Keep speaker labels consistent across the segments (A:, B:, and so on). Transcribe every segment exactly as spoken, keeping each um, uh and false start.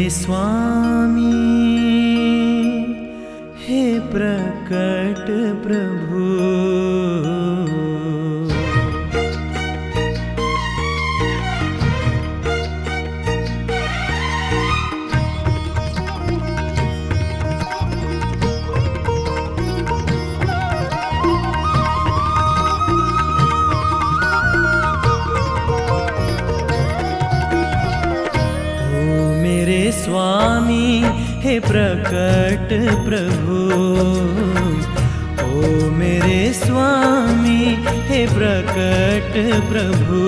A: स्वामी हे प्रकट प्रभु। स्वामी हे प्रकट प्रभु, ओ मेरे स्वामी हे प्रकट प्रभु।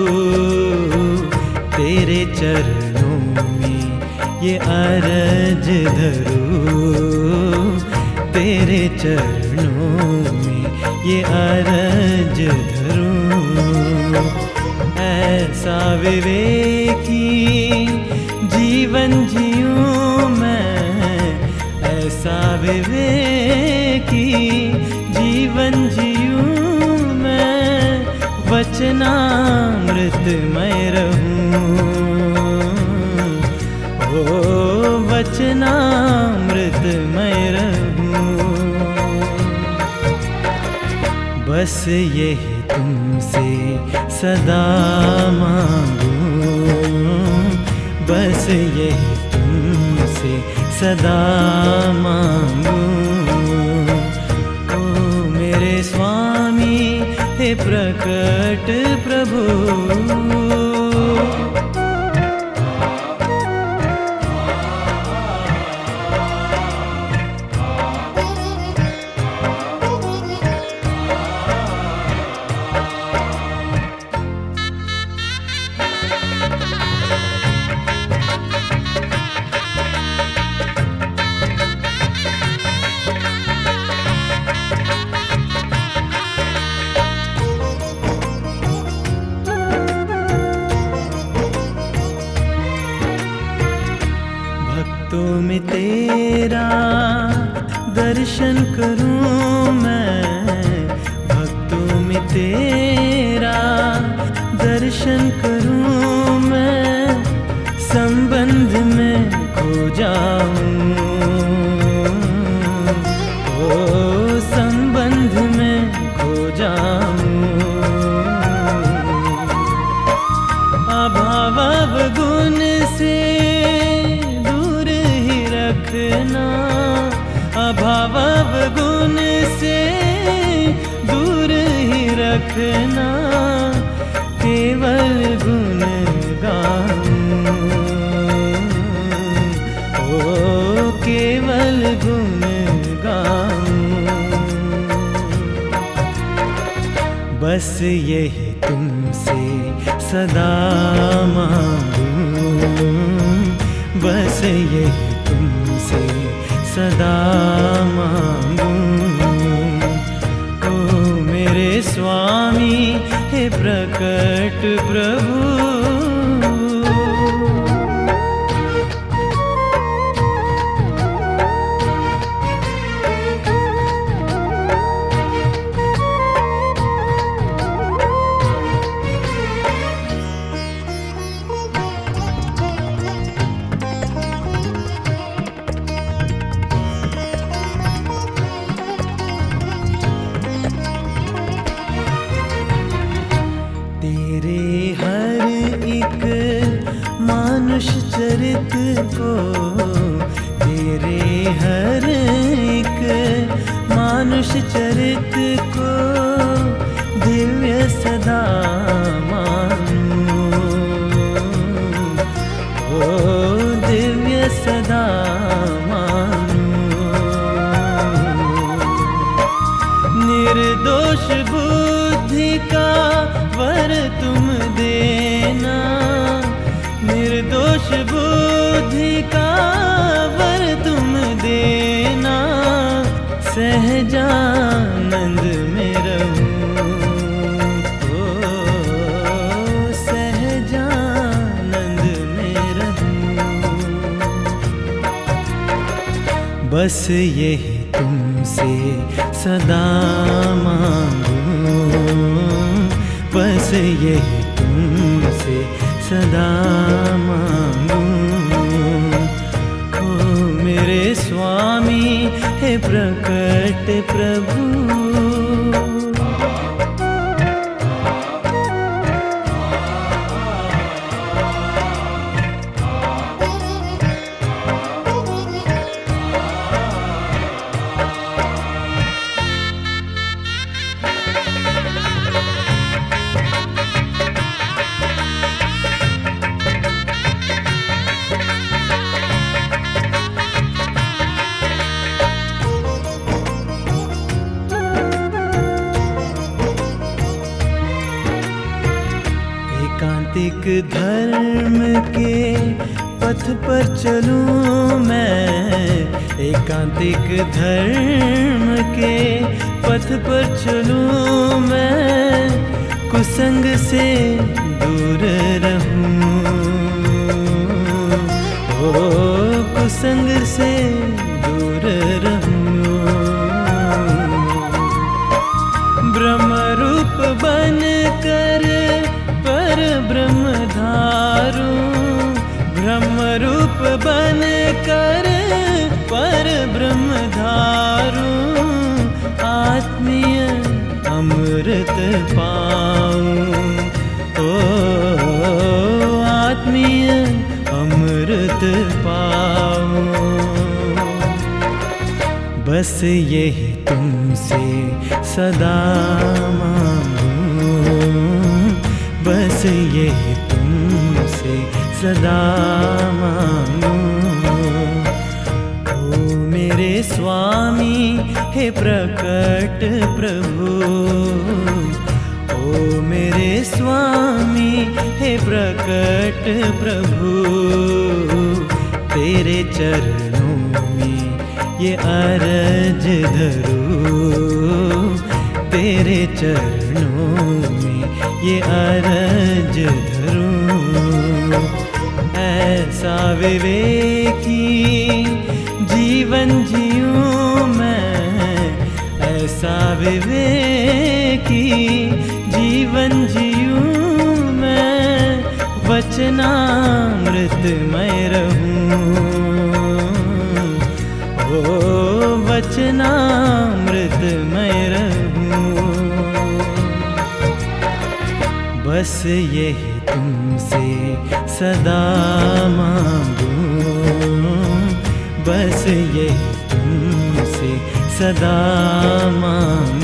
A: तेरे चरणों में ये अरज धरूं, तेरे चरणों में ये अरज धरूं। ऐसा विवेकी जीवन जीऊं मैं, ऐसा विवेकी जीवन जीऊं मैं। वचनामृत मैं रहूं, ओ वचनामृत मैं रहूं। बस यही तुमसे सदा मांगूं, बस यही तुमसे सदा मांगूं। ओ मेरे स्वामी हे प्रकट प्रभु। भक्तों में तेरा दर्शन करूं मैं, भक्तों में तेरा दर्शन करूं मैं। संबंध में खो जाऊं, ओ संबंध में खो जाऊं। अभाव अवगुण से रखना, अभाव अवगुण से दूर ही रखना। केवल गुण गाऊं, ओ केवल गुण गाऊं। बस यही तुमसे सदा मांगूं, बस यही तुमसे सदा मांगूं। ओ मेरे स्वामी हे प्रकट प्रभु। मानुष चरित को, तेरे हर एक मानुष चरित को दिव्य सदा मानूं, ओ दिव्य सदा मानूं। निर्दोष बुद्धि का वर तुम देना, निर्दोष बुद्धि का वर तुम देना। सहजानंद में रहूं, ओ सहजानंद में रहूं। बस यही तुमसे सदा मांगूं, बस यही तुमसे सदा मांगूं। प्रभु। एकांतिक धर्म के पथ पर चलूं मैं, एकांतिक धर्म के पथ पर चलूं मैं, कुसंग से दूर रहूं, ओ कुसंग से दूर रहूं। ब्रह्म रूप बन कर पर ब्रह्म धारूं, ब्रह्म रूप बन कर पर ब्रह्म धारूं, आत्मीय अमृत पाऊं, ओ आत्मीय अमृत पाऊं। बस यही तुमसे सदा मांगूं, बस यही तुमसे सदा मांगूं। ओ मेरे स्वामी हे प्रकट प्रभु, ओ मेरे स्वामी हे प्रकट प्रभु, तेरे चरणों में ये अरज धरूं, तेरे चरणों में ये अरज धरूं। ऐसा विवेकी जीवन जीऊं मैं, ऐसा विवेकी जीवन जीऊं मैं, वचनामृतमय रहूं, ओ वचनामृतमय रहूं। बस यही तुमसे सदा मांगूं, बस यही तुमसे सदा मांगूं।